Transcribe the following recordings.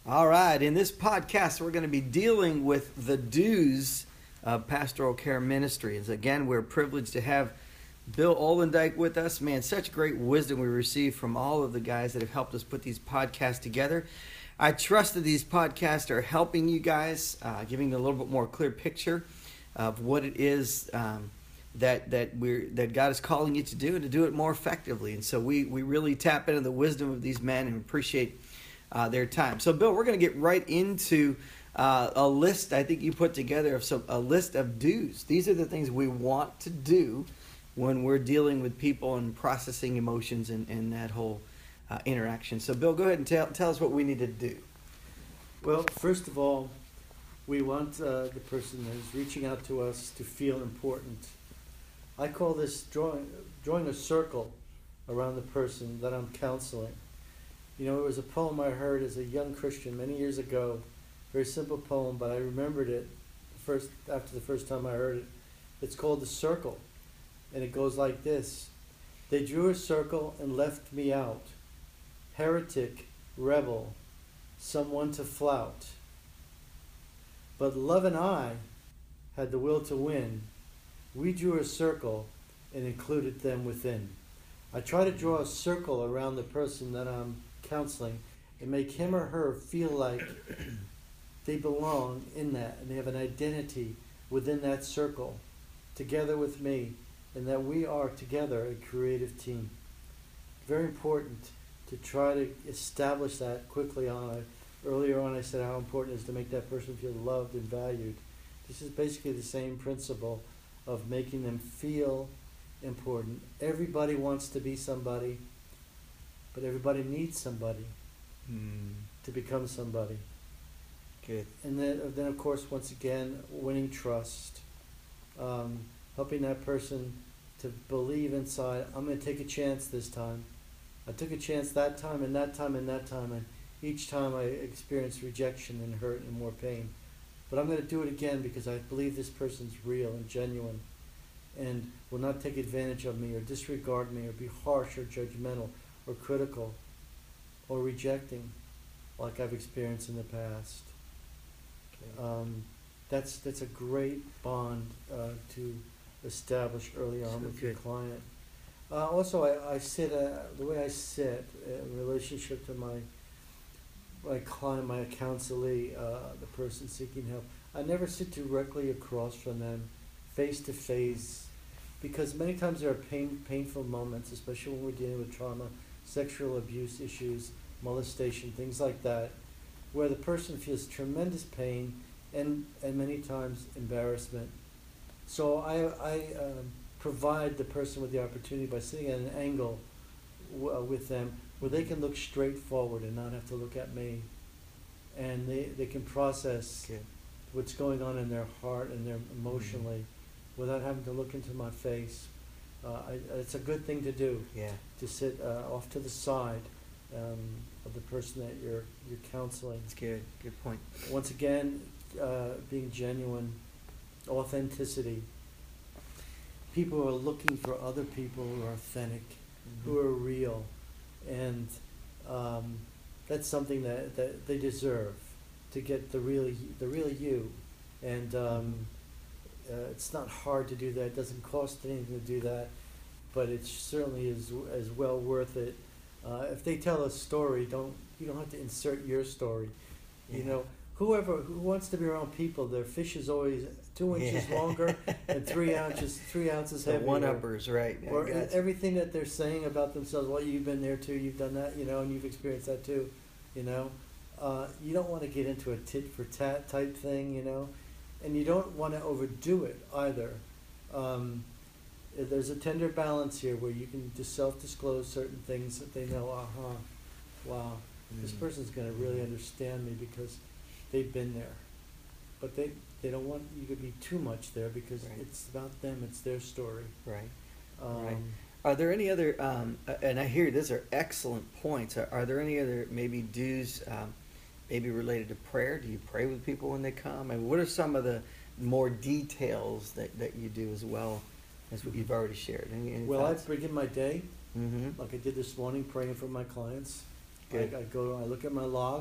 All right, in this podcast, we're going to be dealing with the dues of pastoral care ministry. As again, we're privileged to have Bill Ollendijk with us. Man, such great wisdom we receive from all of the guys that have helped us put these podcasts together. I trust that these podcasts are helping you guys, giving a little bit more clear picture of what it is that God is calling you to do, and to do it more effectively. And so we really tap into the wisdom of these men and appreciate their time. So, Bill, we're going to get right into a list I think you put together of a list of do's. These are the things we want to do when we're dealing with people and processing emotions and that whole interaction. So, Bill, go ahead and tell us what we need to do. Well, first of all, we want the person who's reaching out to us to feel important. I call this drawing a circle around the person that I'm counseling. You know, it was a poem I heard as a young Christian many years ago. Very simple poem, but I remembered it after the first time I heard it. It's called The Circle, and it goes like this. They drew a circle and left me out. Heretic, rebel, someone to flout. But love and I had the will to win. We drew a circle and included them within. I try to draw a circle around the person that I'm counseling and make him or her feel like they belong in that and they have an identity within that circle together with me, and that we are together a creative team. Very important to try to establish that quickly on. Earlier on I said how important it is to make that person feel loved and valued. This is basically the same principle of making them feel important. Everybody wants to be somebody, but everybody needs somebody to become somebody. Good. And then of course, once again, winning trust, helping that person to believe inside, I'm going to take a chance this time. I took a chance that time and that time and that time, and each time I experienced rejection and hurt and more pain. But I'm going to do it again because I believe this person's real and genuine and will not take advantage of me or disregard me or be harsh or judgmental or critical or rejecting like I've experienced in the past. That's a great bond to establish early on with your client. Also, I sit the way I sit in relationship to my client, my counselee, the person seeking help. I never sit directly across from them, face to face, because many times there are painful moments, especially when we're dealing with trauma, sexual abuse issues, molestation, things like that, where the person feels tremendous pain and many times embarrassment. So I provide the person with the opportunity by sitting at an angle with them where they can look straight forward and not have to look at me, and they can process what's going on in their heart and their emotionally without having to look into my face. It's a good thing to do, to sit off to the side of the person that you're counseling. That's good. Good point. Once again, being genuine, authenticity. People are looking for other people who are authentic, who are real, and that's something that they deserve, to get the real you. And it's not hard to do that. It doesn't cost anything to do that, but it certainly is well worth it. If they tell a story, you don't have to insert your story. You know, who wants to be around people, their fish is always 2 inches longer and 3 ounces heavier. The one-uppers, right? Or everything that they're saying about themselves. Well, you've been there too, you've done that, and you've experienced that too, You don't want to get into a tit for tat type thing, and you don't want to overdo it either. There's a tender balance here where you can just self-disclose certain things that they know, wow, this person's going to really understand me because they've been there. But they don't want you to be too much there because it's about them, it's their story. Right. Right. Are there any other, and I hear these are excellent points, are there any other maybe do's maybe related to prayer? Do you pray with people when they come? And what are some of the more details that you do as well as what you've already shared? Any thoughts? I begin my day, like I did this morning, praying for my clients. Good. I look at my log,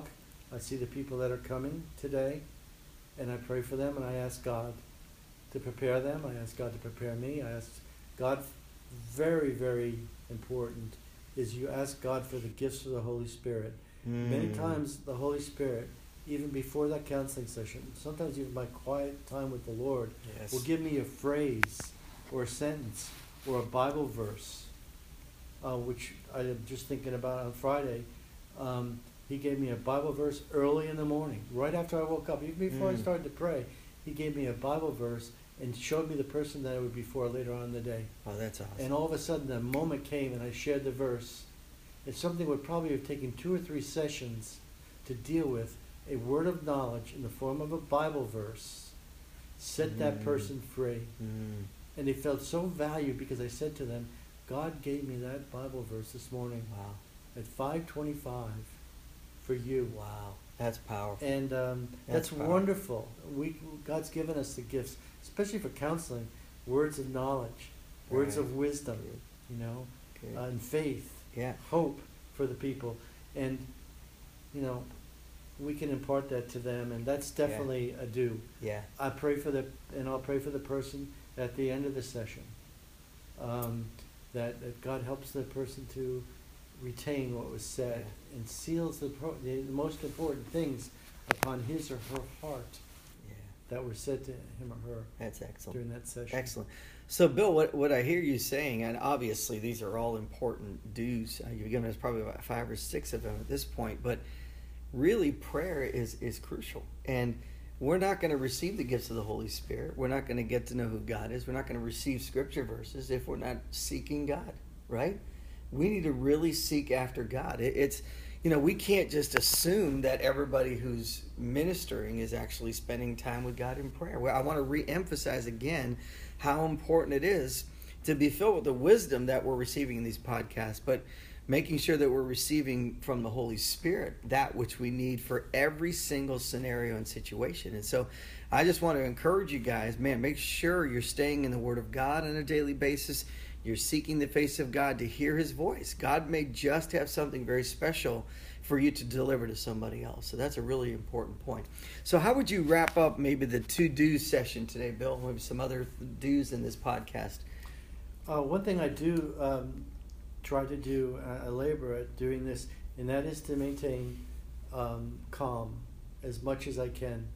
I see the people that are coming today, and I pray for them, and I ask God to prepare them. I ask God to prepare me. I ask God, very, very important, is you ask God for the gifts of the Holy Spirit. Many times the Holy Spirit, even before that counseling session, sometimes even my quiet time with the Lord, Yes. will give me a phrase or a sentence or a Bible verse, which I am just thinking about on Friday. He gave me a Bible verse early in the morning, right after I woke up. Even before I started to pray, he gave me a Bible verse and showed me the person that I would be for later on in the day. Oh, that's awesome. And all of a sudden, the moment came and I shared the verse. It's something would probably have taken 2 or 3 sessions to deal with. A word of knowledge in the form of a Bible verse set that person free. And they felt so valued because I said to them, God gave me that Bible verse this morning Wow. at 5:25 for you. Wow. That's powerful. And that's powerful. Wonderful. God's given us the gifts, especially for counseling, words of knowledge, words Right. of wisdom, Good. Good. and faith, Yeah. hope for the people. And, we can impart that to them, and that's definitely a do. Yeah. I'll pray for the person at the end of the session, that God helps the person to retain what was said and seals the most important things upon his or her heart that were said to him or her That's excellent. during that session. Excellent. So, Bill, what I hear you saying, and obviously these are all important dues. You've given us probably about 5 or 6 of them at this point, but really prayer is crucial. And we're not going to receive the gifts of the Holy Spirit. We're not going to get to know who God is. We're not going to receive scripture verses if we're not seeking God, right? We need to really seek after God. It's we can't just assume that everybody who's ministering is actually spending time with God in prayer. Well, I want to re-emphasize again how important it is to be filled with the wisdom that we're receiving in these podcasts, but making sure that we're receiving from the Holy Spirit that which we need for every single scenario and situation. And so I just want to encourage you guys, make sure you're staying in the Word of God on a daily basis. You're seeking the face of God to hear his voice. God may just have something very special for you to deliver to somebody else. So that's a really important point. So how would you wrap up maybe the 2 do's session today, Bill? Maybe some other do's in this podcast. One thing I do try to do, I labor at doing this, and that is to maintain calm as much as I can.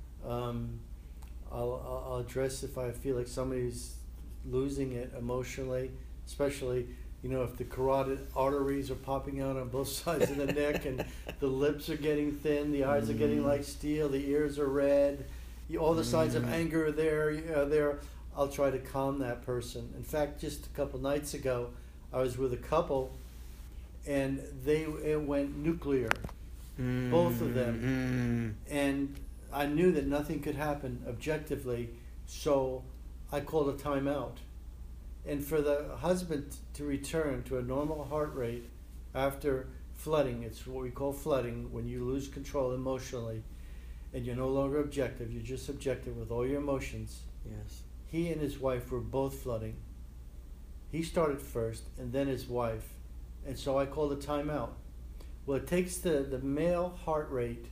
I'll address if I feel like somebody's losing it emotionally, especially if the carotid arteries are popping out on both sides of the neck and the lips are getting thin, the eyes are getting like steel, the ears are red, all the signs of anger are there. I'll try to calm that person. In fact, just a couple nights ago, I was with a couple, and it went nuclear, both of them, and I knew that nothing could happen objectively, so I called a timeout. And for the husband to return to a normal heart rate after flooding, it's what we call flooding, when you lose control emotionally and you're no longer objective, you're just subjective with all your emotions. Yes. He and his wife were both flooding. He started first and then his wife. And so I called a timeout. Well, it takes the male heart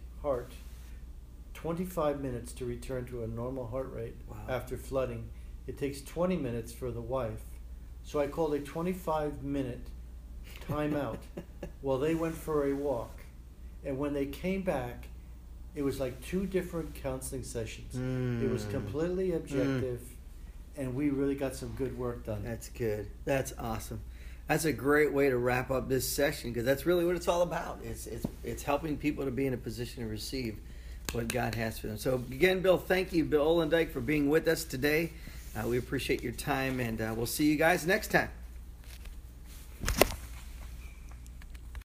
25 minutes to return to a normal heart rate after flooding. It takes 20 minutes for the wife. So I called a 25-minute timeout while they went for a walk. And when they came back, it was like 2 different counseling sessions. It was completely objective, and we really got some good work done. That's good. That's awesome. That's a great way to wrap up this session, because that's really what it's all about. It's helping people to be in a position to receive what God has for them. So again, Bill, thank you, Bill Olendyke, for being with us today. We appreciate your time, and we'll see you guys next time.